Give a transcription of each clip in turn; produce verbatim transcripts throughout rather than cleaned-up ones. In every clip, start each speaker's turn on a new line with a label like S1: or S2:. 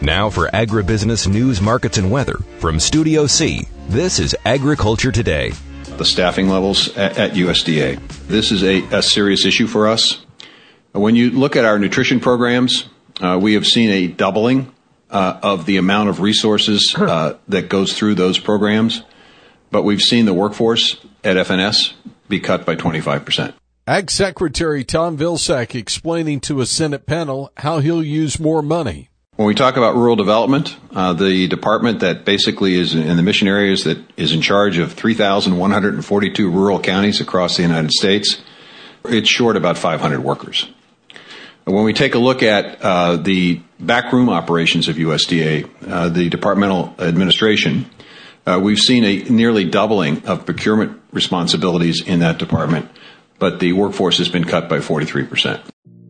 S1: Now for agribusiness news, markets, and weather from Studio C, this is Agriculture Today.
S2: The staffing levels at, at U S D A. This is a, a serious issue for us. When you look at our nutrition programs, uh, we have seen a doubling uh, of the amount of resources uh, that goes through those programs, but we've seen the workforce at F N S be cut by twenty-five percent.
S3: Ag Secretary Tom Vilsack explaining to a Senate panel how he'll use more money.
S2: When we talk about rural development, uh, the department that basically is in the mission areas that is in charge of three thousand one hundred forty-two rural counties across the United States, it's short about five hundred workers. When we take a look at uh, the backroom operations of U S D A, uh, the departmental administration, uh, we've seen a nearly doubling of procurement responsibilities in that department, but the workforce has been cut by forty-three percent.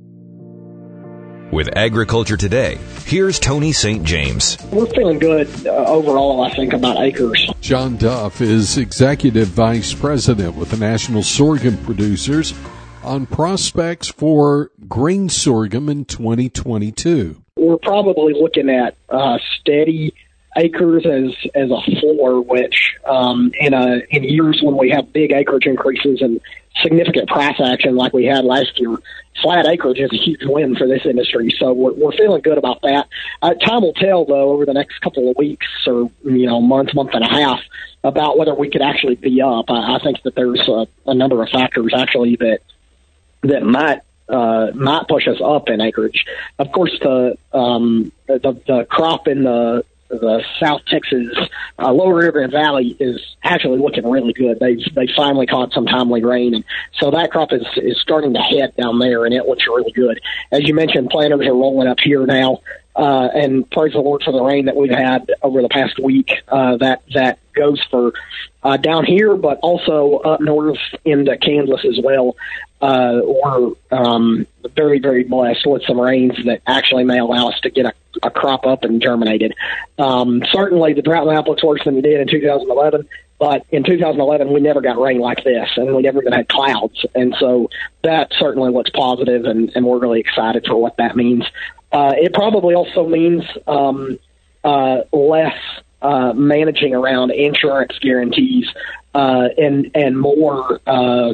S1: With Agriculture Today, here's Tony Saint James.
S4: We're feeling good uh, overall, I think, about acres.
S3: John Duff is Executive Vice President with the National Sorghum Producers on prospects for grain sorghum in twenty twenty-two.
S4: We're probably looking at uh, steady acres as as a floor, which um, in a, in years when we have big acreage increases and significant price action like we had last year, flat acreage is a huge win for this industry. So we're, we're feeling good about that. Uh, time will tell, though, over the next couple of weeks or, you know, month, month and a half about whether we could actually be up. I, I think that there's a, a number of factors actually that that might uh, might push us up in acreage. Of course, the um, the, the crop in the the South Texas uh, Lower River and Valley is actually looking really good. They've they finally caught some timely rain, and so that crop is is starting to head down there, and it looks really good. As you mentioned, planters are rolling up here now, uh, and praise the Lord for the rain that we've had over the past week. Uh, that that goes for uh, down here, but also up north into Kansas as well. Uh, we're um, very, very blessed with some rains that actually may allow us to get a, a crop up and germinated. Um, certainly, the drought map looks worse than it did in two thousand eleven, but in two thousand eleven, we never got rain like this, and we never even had clouds. And so that certainly looks positive, and, and we're really excited for what that means. Uh, it probably also means um, uh, less uh, managing around insurance guarantees uh, and, and more uh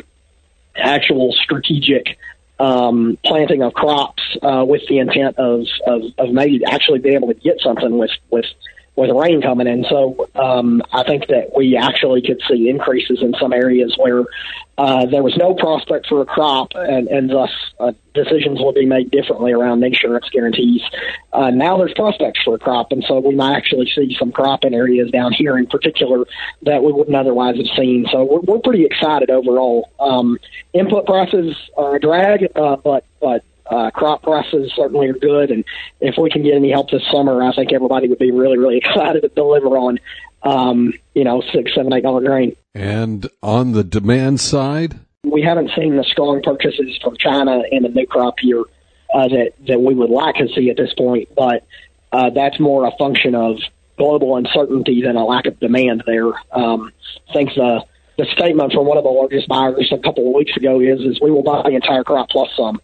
S4: actual strategic um, planting of crops uh, with the intent of, of, of maybe actually being able to get something with, with, with rain coming in. So um, I think that we actually could see increases in some areas where uh, there was no prospect for a crop, and, and thus uh, decisions will be made differently around insurance guarantees. Uh, now there's prospects for a crop, and so we might actually see some crop in areas down here in particular that we wouldn't otherwise have seen. So we're, we're pretty excited overall. Um, input prices are a drag, uh, but but uh, crop prices certainly are good, and if we can get any help this summer, I think everybody would be really, really excited to deliver on, um, you know, six, seven, eight dollar grain.
S3: And on the demand side,
S4: we haven't seen the strong purchases from China in the new crop year uh, that that we would like to see at this point, but uh, that's more a function of global uncertainty than a lack of demand there. Um, I think the the statement from one of the largest buyers a couple of weeks ago is is we will buy the entire crop plus some,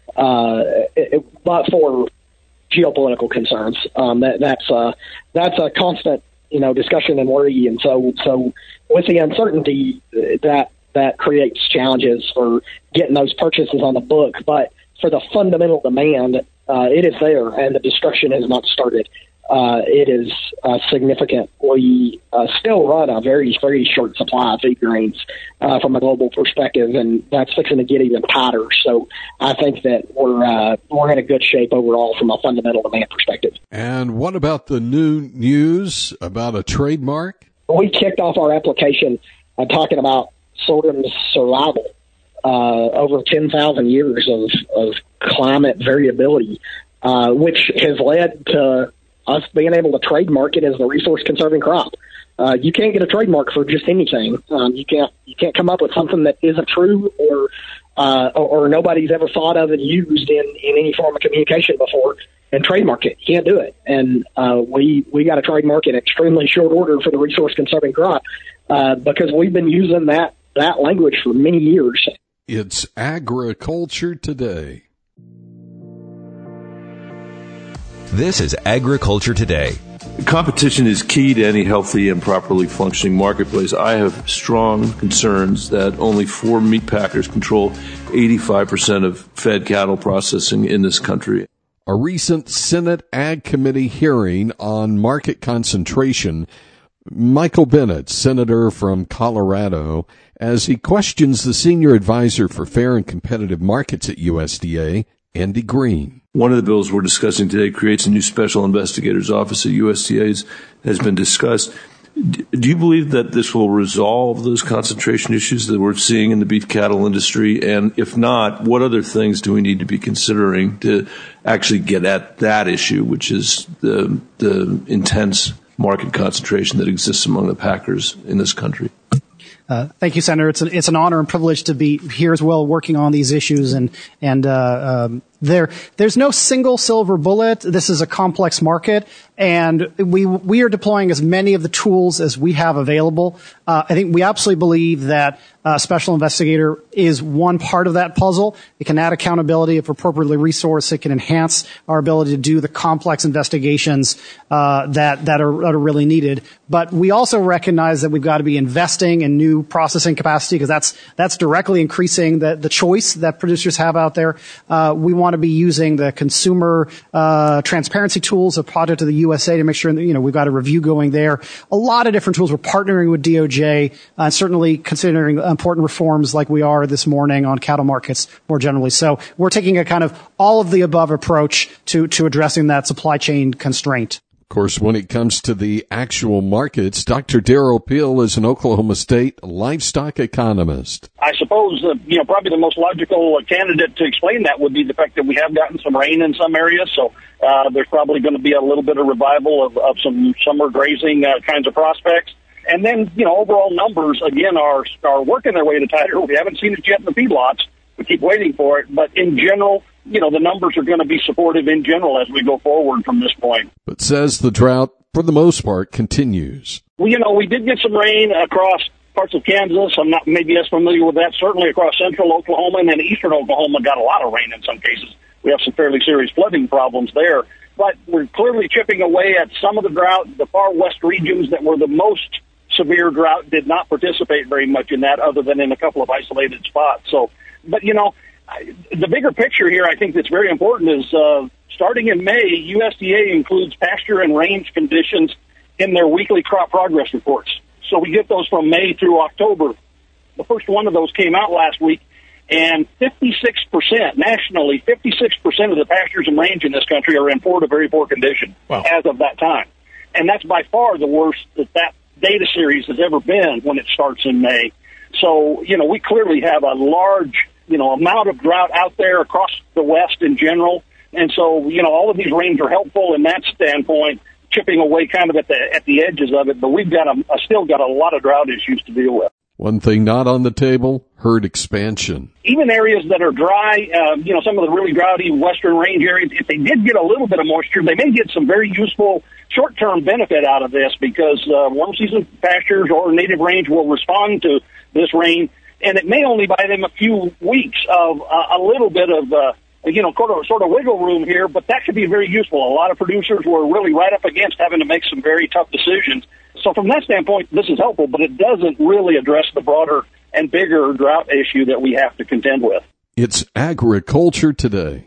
S4: uh, it, but for geopolitical concerns. Um, that, that's uh, that's a constant, you know, discussion and worry, and so so with the uncertainty, that that creates challenges for getting those purchases on the book. But for the fundamental demand, uh, it is there, and the destruction has not started. Uh, it is uh, significant. We uh, still run a very, very short supply of feed grains uh, from a global perspective, and that's fixing to get even tighter. So I think that we're uh, we're in a good shape overall from a fundamental demand perspective.
S3: And what about the new news about a trademark?
S4: We kicked off our application uh, talking about sorghum's survival. Uh, over ten thousand years of, of climate variability, uh, which has led to us being able to trademark it as the resource conserving crop. Uh, you can't get a trademark for just anything. Um, you can't you can't come up with something that isn't true or uh, or, or nobody's ever thought of and used in, in any form of communication before and trademark it. You can't do it. And uh, we we got to trademark in extremely short order for the resource conserving crop uh, because we've been using that that language for many years.
S3: It's Agriculture Today.
S1: This is Agriculture Today.
S5: Competition is key to any healthy and properly functioning marketplace. I have strong concerns that only four meat packers control eighty-five percent of fed cattle processing in this country.
S3: A recent Senate Ag Committee hearing on market concentration, Michael Bennet, senator from Colorado, as he questions the senior advisor for fair and competitive markets at U S D A, Andy Green.
S5: One of the bills we're discussing today creates a new special investigator's office at U S D A, has been discussed. Do you believe that this will resolve those concentration issues that we're seeing in the beef cattle industry? And if not, what other things do we need to be considering to actually get at that issue, which is the the intense market concentration that exists among the packers in this country?
S6: Uh, thank you, Senator. It's an, it's an honor and privilege to be here as well, working on these issues. And and uh, um, there there's no single silver bullet. This is a complex market, and we we are deploying as many of the tools as we have available. Uh, I think we absolutely believe that a special investigator is one part of that puzzle. It can add accountability if appropriately resourced. It can enhance our ability to do the complex investigations uh, that that are, that are really needed. But we also recognize that we've got to be investing in new processing capacity, because that's that's directly increasing the the choice that producers have out there. Uh, we want to be using the consumer uh, transparency tools of Project of the U S A to make sure that, you know, we've got a review going there. A lot of different tools. We're partnering with D O J, uh, and certainly considering important reforms like we are this morning on cattle markets more generally. So we're taking a kind of all of the above approach to to addressing that supply chain constraint.
S3: Of course, when it comes to the actual markets, Doctor Darrell Peel is an Oklahoma State livestock economist.
S7: I suppose, uh, you know, probably the most logical candidate to explain that would be the fact that we have gotten some rain in some areas. So uh, there's probably going to be a little bit of revival of, of some summer grazing uh, kinds of prospects. And then, you know, overall numbers, again, are are working their way to tighter. We haven't seen it yet in the feedlots. We keep waiting for it. But in general, you know, the numbers are going to be supportive in general as we go forward from this point.
S3: But says the drought, for the most part, continues.
S7: Well, you know, we did get some rain across parts of Kansas. I'm not maybe as familiar with that. Certainly across central Oklahoma, and then eastern Oklahoma got a lot of rain in some cases. We have some fairly serious flooding problems there. But we're clearly chipping away at some of the drought. The far west regions that were the most severe drought did not participate very much in that, other than in a couple of isolated spots. So, but, you know, the bigger picture here, I think that's very important, is uh, starting in May, U S D A includes pasture and range conditions in their weekly crop progress reports. So we get those from May through October. The first one of those came out last week, and fifty-six percent, nationally, fifty-six percent of the pastures and range in this country are in poor to very poor condition. Wow. As of that time. And that's by far the worst that that data series has ever been when it starts in May. So, you know, we clearly have a large, you know, amount of drought out there across the West in general. And so, you know, all of these rains are helpful in that standpoint, chipping away kind of at the at the edges of it. But we've got a, still got a lot of drought issues to deal with.
S3: One thing not on the table, herd expansion.
S7: Even areas that are dry, uh, you know, some of the really droughty western range areas, if they did get a little bit of moisture, they may get some very useful short-term benefit out of this, because uh, warm-season pastures or native range will respond to this rain, and it may only buy them a few weeks of uh, a little bit of, uh, you know, sort of, sort of wiggle room here, but that could be very useful. A lot of producers were really right up against having to make some very tough decisions. So from that standpoint, this is helpful, but it doesn't really address the broader and bigger drought issue that we have to contend with.
S3: It's Agriculture Today.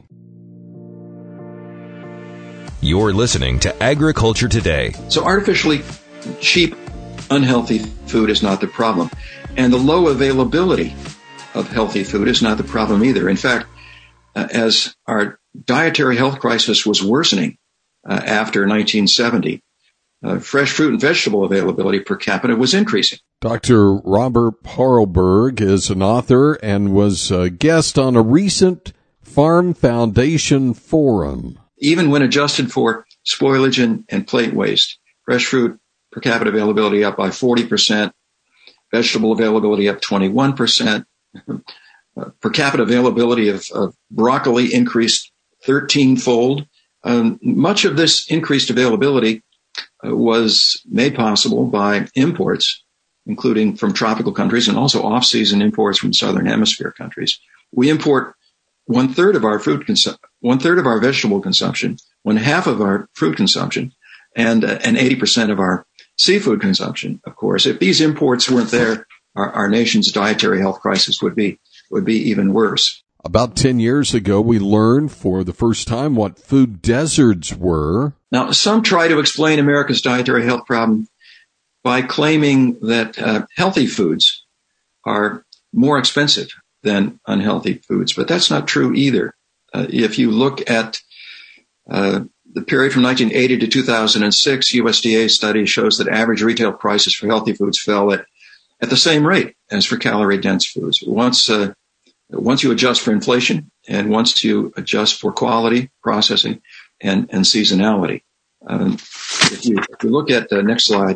S1: You're listening to Agriculture Today.
S8: So artificially cheap, unhealthy food is not the problem. And the low availability of healthy food is not the problem either. In fact, uh, as our dietary health crisis was worsening uh, after nineteen seventy, uh, fresh fruit and vegetable availability per capita was increasing.
S3: Doctor Robert Paarlberg is an author and was a guest on a recent Farm Foundation forum.
S8: Even when adjusted for spoilage and, and plate waste, fresh fruit per capita availability up by forty percent, vegetable availability up twenty-one percent, uh, per capita availability of, of broccoli increased thirteen-fold. Um, much of this increased availability uh, was made possible by imports, including from tropical countries and also off-season imports from southern hemisphere countries. We import one third of our food consumption, one third of our vegetable consumption when half of our fruit consumption and uh, and eighty percent of our seafood consumption, of course, if these imports weren't there, our, our nation's dietary health crisis would be would be even worse.
S3: About ten years ago, we learned for the first time what food deserts were.
S8: Now, some try to explain America's dietary health problem by claiming that uh, healthy foods are more expensive than unhealthy foods, but that's not true either. Uh, if you look at uh, the period from nineteen eighty to two thousand six, U S D A study shows that average retail prices for healthy foods fell at, at the same rate as for calorie-dense foods. Once uh, once you adjust for inflation and once you adjust for quality, processing, and, and seasonality. Um, if, you, if you look at the next slide,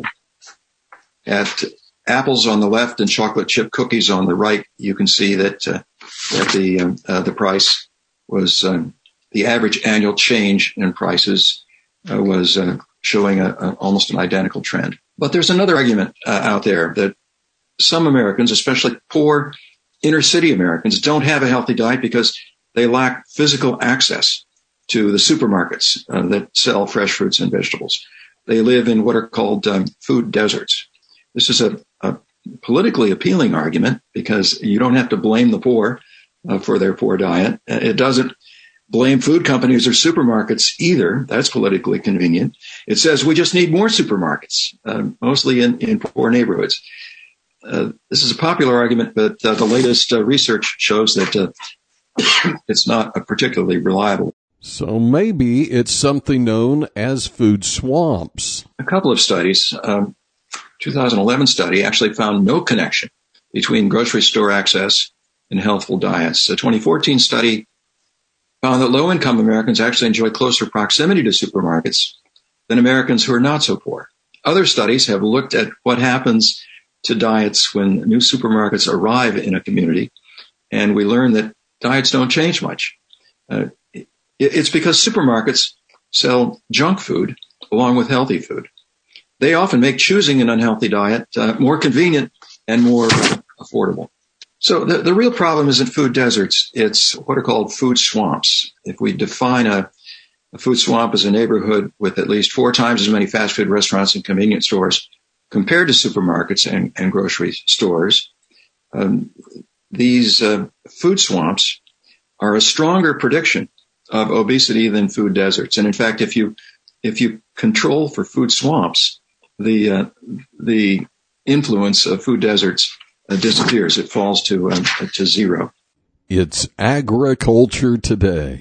S8: at apples on the left and chocolate chip cookies on the right, you can see that uh, that the um, uh, the price was um, the average annual change in prices uh, was uh, showing a, a, almost an identical trend. But there's another argument uh, out there that some Americans, especially poor inner city Americans, don't have a healthy diet because they lack physical access to the supermarkets uh, that sell fresh fruits and vegetables. They live in what are called um, food deserts. This is a, a politically appealing argument because you don't have to blame the poor uh, for their poor diet. It doesn't blame food companies or supermarkets either. That's politically convenient. It says we just need more supermarkets, uh, mostly in, in poor neighborhoods. Uh, this is a popular argument, but uh, the latest uh, research shows that uh, it's not uh, particularly reliable.
S3: So maybe it's something known as food swamps.
S8: A couple of studies, um, two thousand eleven study actually found no connection between grocery store access and healthful diets. A twenty fourteen study found that low-income Americans actually enjoy closer proximity to supermarkets than Americans who are not so poor. Other studies have looked at what happens to diets when new supermarkets arrive in a community, and we learn that diets don't change much. Uh, it, it's because supermarkets sell junk food along with healthy food. They often make choosing an unhealthy diet uh, more convenient and more affordable. So the, the real problem isn't food deserts. It's what are called food swamps. If we define a, a food swamp as a neighborhood with at least four times as many fast food restaurants and convenience stores compared to supermarkets and, and grocery stores, um, these uh, food swamps are a stronger prediction of obesity than food deserts. And in fact, if you if you control for food swamps, the uh, the influence of food deserts uh, disappears. It falls to uh, to zero.
S3: It's Agriculture Today.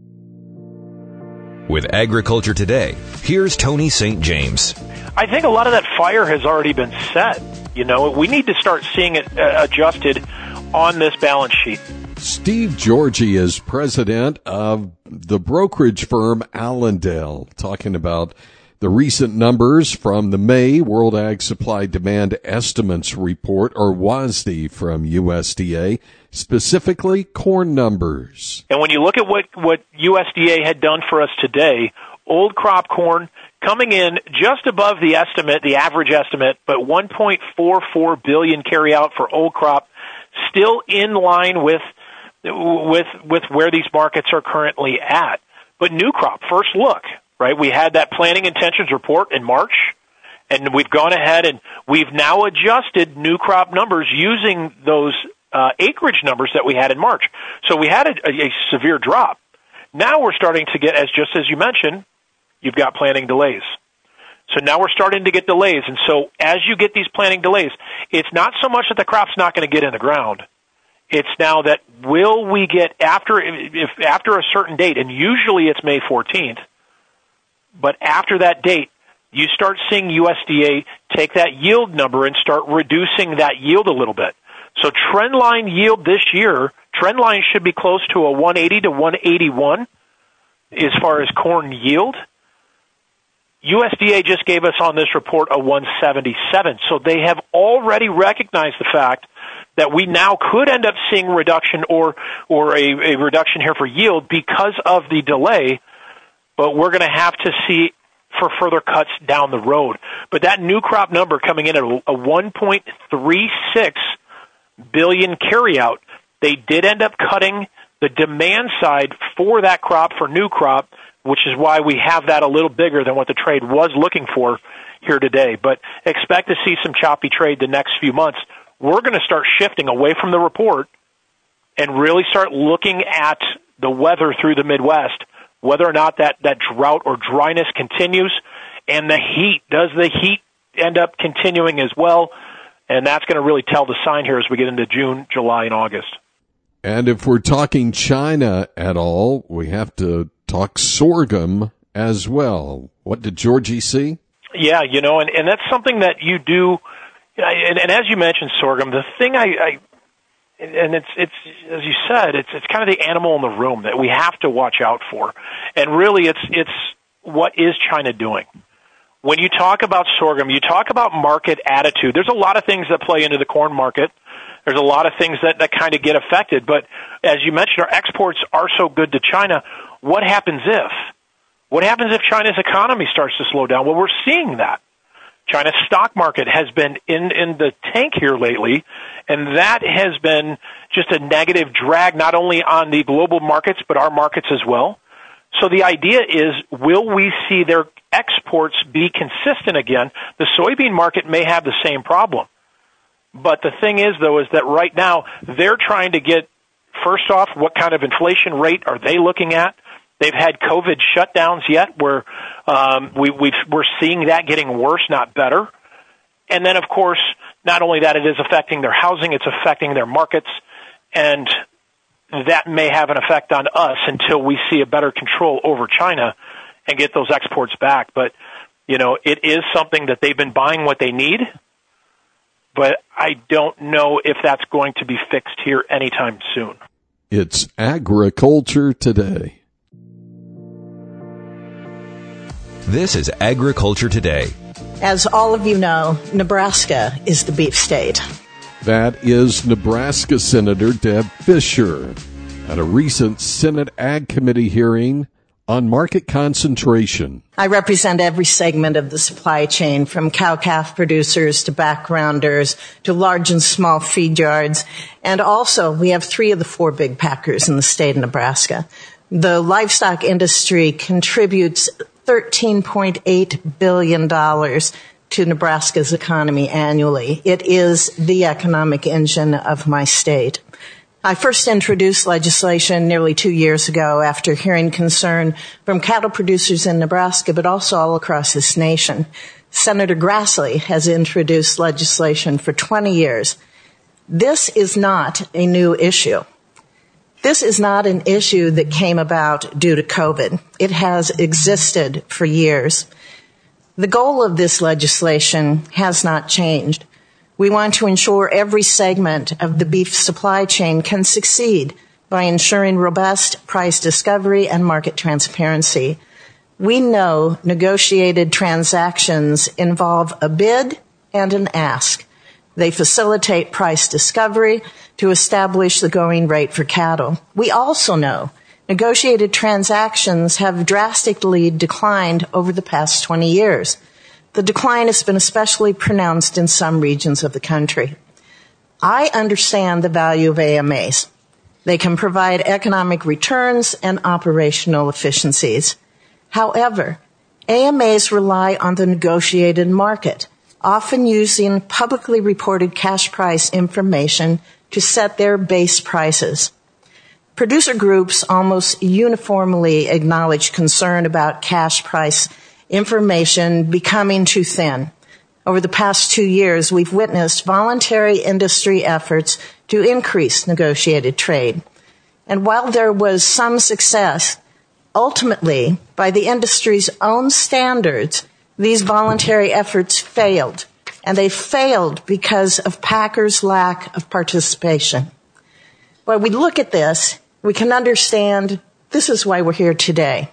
S1: With Agriculture Today, here's Tony Saint James.
S9: I think a lot of that fire has already been set. You know, we need to start seeing it uh, adjusted on this balance sheet.
S3: Steve Georgie is president of the brokerage firm Allendale, talking about the recent numbers from the May World Ag Supply Demand Estimates Report, or W S D A, from U S D A, specifically corn numbers.
S9: And when you look at what, what U S D A had done for us today, old crop corn coming in just above the estimate, the average estimate, but one point four four billion carry out for old crop, still in line with with with where these markets are currently at. But new crop, first look, right? We had that planting intentions report in March, and we've gone ahead and we've now adjusted new crop numbers using those uh, acreage numbers that we had in March. So we had a, a, a severe drop. Now we're starting to get, as just as you mentioned, you've got planting delays. So now we're starting to get delays. And so as you get these planting delays, it's not so much that the crop's not going to get in the ground. It's now that will we get after, if after a certain date, and usually it's May fourteenth, but after that date, you start seeing U S D A take that yield number and start reducing that yield a little bit. So trend line yield this year, trend line should be close to a one eighty to one eighty-one as far as corn yield. U S D A just gave us on this report a one seventy-seven. So they have already recognized the fact that we now could end up seeing a reduction or or a, a reduction here for yield because of the delay, but we're going to have to see for further cuts down the road. But that new crop number coming in at a one point three six billion carryout, they did end up cutting the demand side for that crop, for new crop, which is why we have that a little bigger than what the trade was looking for here today. But expect to see some choppy trade the next few months. We're going to start shifting away from the report and really start looking at the weather through the Midwest, whether or not that, that drought or dryness continues, and the heat. Does the heat end up continuing as well? And that's going to really tell the sign here as we get into June, July, and August.
S3: And if we're talking China at all, we have to talk sorghum as well. What did Georgie see?
S9: Yeah, you know, and, and that's something that you do, and, and as you mentioned, sorghum, the thing I, I and it's, it's, as you said, it's, it's kind of the animal in the room that we have to watch out for. And really, it's, it's what is China doing? When you talk about sorghum, you talk about market attitude. There's a lot of things that play into the corn market. There's a lot of things that, that kind of get affected. But as you mentioned, our exports are so good to China. What happens if? What happens if China's economy starts to slow down? Well, we're seeing that. China's stock market has been in, in the tank here lately, and that has been just a negative drag not only on the global markets, but our markets as well. So the idea is, will we see their exports be consistent again? The soybean market may have the same problem. But the thing is, though, is that right now they're trying to get, first off, what kind of inflation rate are they looking at? They've had COVID shutdowns yet where um, we, we've, we're seeing that getting worse, not better. And then, of course, not only that, it is affecting their housing, it's affecting their markets, and that may have an effect on us until we see a better control over China and get those exports back. But, you know, it is something that they've been buying what they need, but I don't know if that's going to be fixed here anytime soon.
S3: It's Agriculture Today.
S1: This is Agriculture Today.
S10: As all of you know, Nebraska is the beef state.
S3: That is Nebraska Senator Deb Fischer at a recent Senate Ag Committee hearing on market concentration.
S10: I represent every segment of the supply chain, from cow-calf producers to backgrounders to large and small feed yards. And also, we have three of the four big packers in the state of Nebraska. The livestock industry contributes thirteen point eight billion dollars to Nebraska's economy annually. It is the economic engine of my state. I first introduced legislation nearly two years ago after hearing concern from cattle producers in Nebraska, but also all across this nation. Senator Grassley has introduced legislation for twenty years. This is not a new issue. This is not an issue that came about due to COVID. It has existed for years. The goal of this legislation has not changed. We want to ensure every segment of the beef supply chain can succeed by ensuring robust price discovery and market transparency. We know negotiated transactions involve a bid and an ask. They facilitate price discovery to establish the going rate for cattle. We also know negotiated transactions have drastically declined over the past twenty years. The decline has been especially pronounced in some regions of the country. I understand the value of A M As. They can provide economic returns and operational efficiencies. However, A M As rely on the negotiated market, often using publicly reported cash price information to set their base prices. Producer groups almost uniformly acknowledge concern about cash price information becoming too thin. Over the past two years, we've witnessed voluntary industry efforts to increase negotiated trade. And while there was some success, ultimately, by the industry's own standards, these voluntary efforts failed. And they failed because of packers' lack of participation. When we look at this, we can understand this is why we're here today.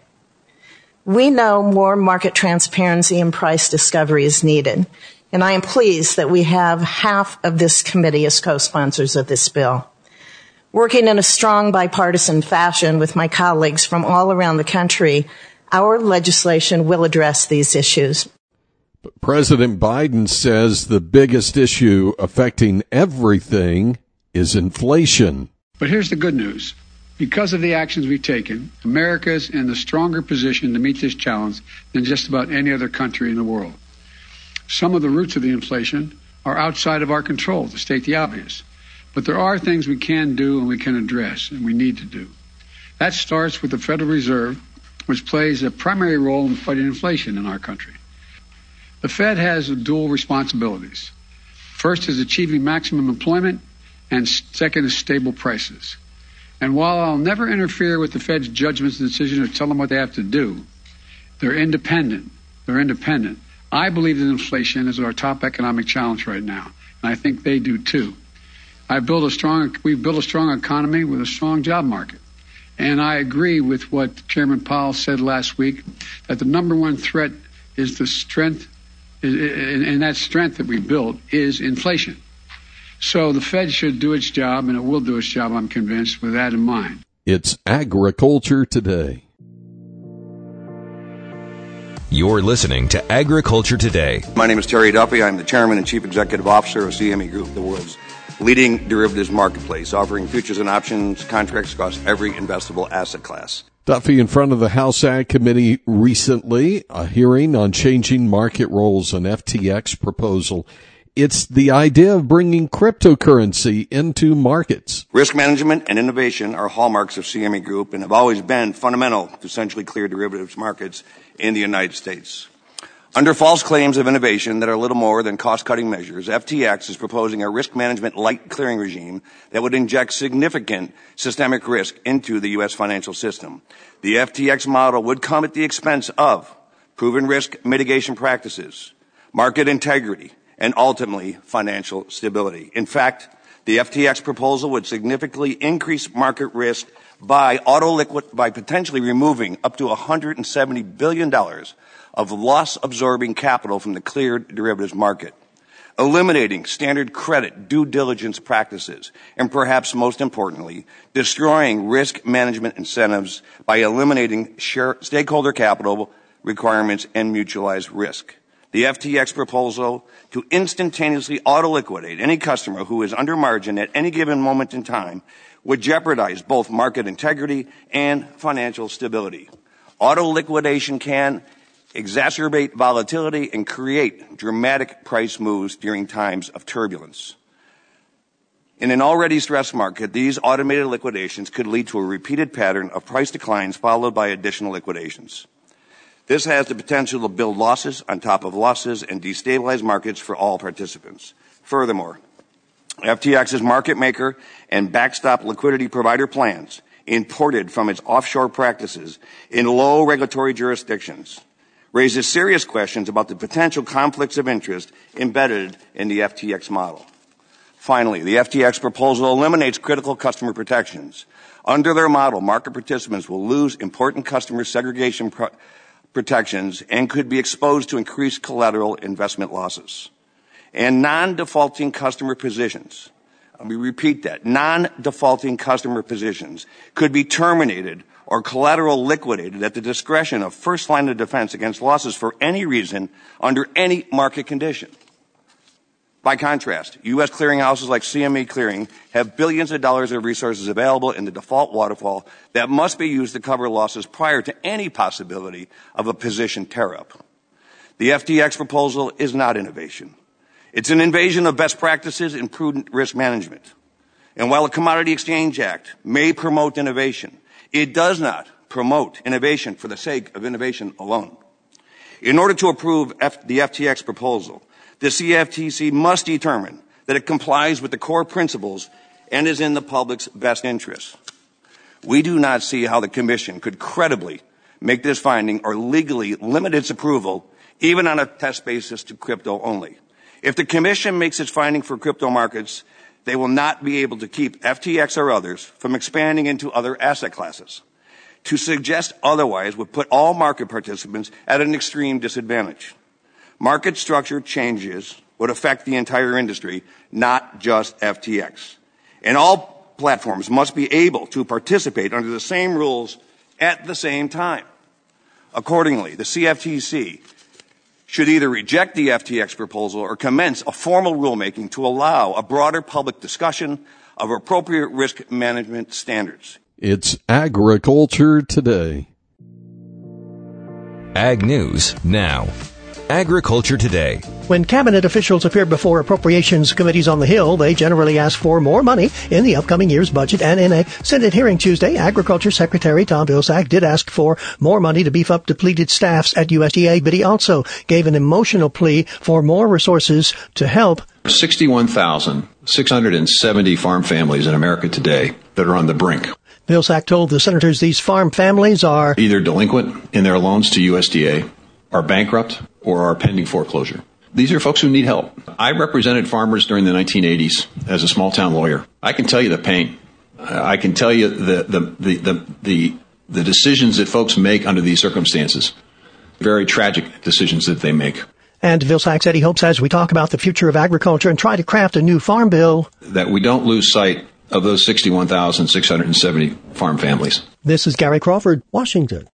S10: We know more market transparency and price discovery is needed, and I am pleased that we have half of this committee as co-sponsors of this bill. Working in a strong bipartisan fashion with my colleagues from all around the country, our legislation will address these issues.
S3: But President Biden says the biggest issue affecting everything is inflation.
S11: But here's the good news. Because of the actions we've taken, America is in a stronger position to meet this challenge than just about any other country in the world. Some of the roots of the inflation are outside of our control, to state the obvious. But there are things we can do and we can address and we need to do. That starts with the Federal Reserve, which plays a primary role in fighting inflation in our country. The Fed has dual responsibilities. First is achieving maximum employment, and second is stable prices. And while I'll never interfere with the Fed's judgments and decisions or tell them what they have to do, they're independent. They're independent. I believe that inflation is our top economic challenge right now, and I think they do too. I built a strong, we've built a strong economy with a strong job market. And I agree with what Chairman Powell said last week, that the number one threat is the strength, and that strength that we built is inflation. So the Fed should do its job, and it will do its job, I'm convinced, with that in mind.
S3: It's Agriculture Today.
S1: You're listening to Agriculture Today.
S12: My name is Terry Duffy. I'm the Chairman and Chief Executive Officer of C M E Group, the world's leading derivatives marketplace, offering futures and options contracts across every investable asset class.
S3: Duffy in front of the House Ag Committee recently, a hearing on changing market roles, an F T X proposal. It's the idea of bringing cryptocurrency into markets.
S12: Risk management and innovation are hallmarks of C M E Group and have always been fundamental to centrally cleared derivatives markets in the United States. Under false claims of innovation that are little more than cost-cutting measures, F T X is proposing a risk management light clearing regime that would inject significant systemic risk into the U S financial system. The F T X model would come at the expense of proven risk mitigation practices, market integrity, and ultimately financial stability. In fact, the F T X proposal would significantly increase market risk by auto-liquid, by potentially removing up to one hundred seventy billion dollars of loss-absorbing capital from the cleared derivatives market, eliminating standard credit due diligence practices, and perhaps most importantly, destroying risk management incentives by eliminating share, stakeholder capital requirements and mutualized risk. The F T X proposal to instantaneously auto-liquidate any customer who is under margin at any given moment in time would jeopardize both market integrity and financial stability. Auto-liquidation can exacerbate volatility and create dramatic price moves during times of turbulence. In an already stressed market, these automated liquidations could lead to a repeated pattern of price declines followed by additional liquidations. This has the potential to build losses on top of losses and destabilize markets for all participants. Furthermore, F T X's market maker and backstop liquidity provider plans, imported from its offshore practices in low regulatory jurisdictions, raises serious questions about the potential conflicts of interest embedded in the F T X model. Finally, the F T X proposal eliminates critical customer protections. Under their model, market participants will lose important customer segregation pro- protections and could be exposed to increased collateral investment losses. And non-defaulting customer positions, let me repeat that, non-defaulting customer positions could be terminated or collateral liquidated at the discretion of first line of defense against losses for any reason under any market condition. By contrast, U S clearinghouses like C M E Clearing have billions of dollars of resources available in the default waterfall that must be used to cover losses prior to any possibility of a position tear-up. The F T X proposal is not innovation. It's an invasion of best practices in prudent risk management. And while the Commodity Exchange Act may promote innovation, it does not promote innovation for the sake of innovation alone. In order to approve F- the F T X proposal, the C F T C must determine that it complies with the core principles and is in the public's best interest. We do not see how the Commission could credibly make this finding or legally limit its approval, even on a test basis, to crypto only. If the Commission makes its finding for crypto markets, they will not be able to keep F T X or others from expanding into other asset classes. To suggest otherwise would put all market participants at an extreme disadvantage. Market structure changes would affect the entire industry, not just F T X. And all platforms must be able to participate under the same rules at the same time. Accordingly, the C F T C should either reject the F T X proposal or commence a formal rulemaking to allow a broader public discussion of appropriate risk management standards.
S3: It's Agriculture Today.
S1: Ag News Now. Agriculture Today.
S13: When cabinet officials appear before appropriations committees on the Hill, they generally ask for more money in the upcoming year's budget. And in a Senate hearing Tuesday, Agriculture Secretary Tom Vilsack did ask for more money to beef up depleted staffs at U S D A, but he also gave an emotional plea for more resources to help
S2: sixty-one thousand six hundred seventy farm families in America today that are on the brink.
S13: Vilsack told the senators these farm families are
S2: either delinquent in their loans to U S D A, are bankrupt, or are pending foreclosure. These are folks who need help. I represented farmers during the nineteen eighties as a small-town lawyer. I can tell you the pain. I can tell you the the the the the, the decisions that folks make under these circumstances. Very tragic decisions that they make.
S13: And Vilsack said he hopes as we talk about the future of agriculture and try to craft a new farm bill,
S2: that we don't lose sight of those sixty-one thousand six hundred seventy farm families.
S13: This is Gary Crawford, Washington.